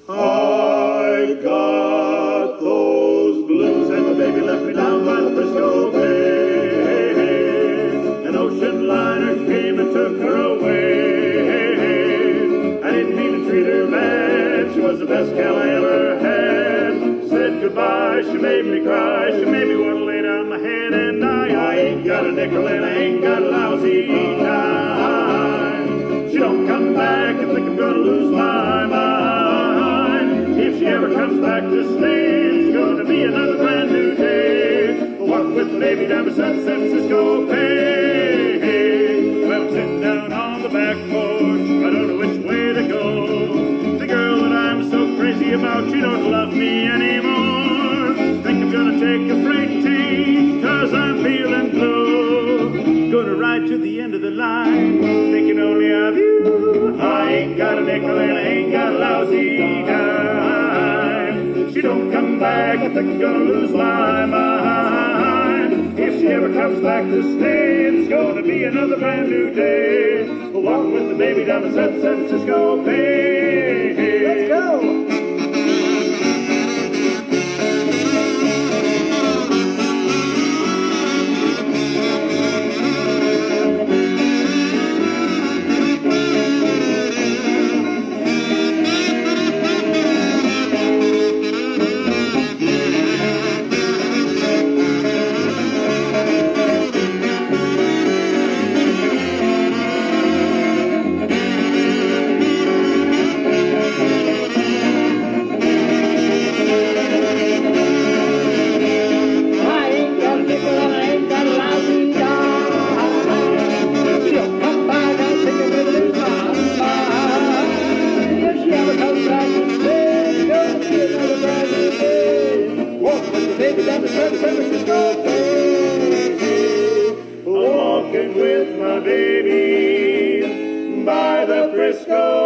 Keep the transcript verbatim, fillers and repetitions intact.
I got those blues, and my baby left me down by the Frisco Bay. An ocean liner came and took her away. I didn't mean to treat her bad, she was the best gal I ever had. Said goodbye, she made me cry, she made me want to lay down my head and die. I ain't got a nickel and I ain't got a lousy dime. She don't come back, I think I'm gonna lose my mind. If she ever comes back to stay, it's gonna be another brand new day. I'll walk with the baby down to San Francisco Bay. Well, I'm sitting down on the back porch, I don't know which way to go. The girl that I'm so crazy about, she don't love me anymore. Think I'm gonna take a freight train, cause I'm feeling blue. Gonna ride to the end of the line, thinking only of you. I ain't got a nickel and I ain't got a lousy dime. She don't come back, I think I'm gonna lose my mind. If she ever comes back to stay, it's gonna be another brand new day. We'll walk with the baby down to San Francisco Bay. Let's go! Walking with my baby by the Frisco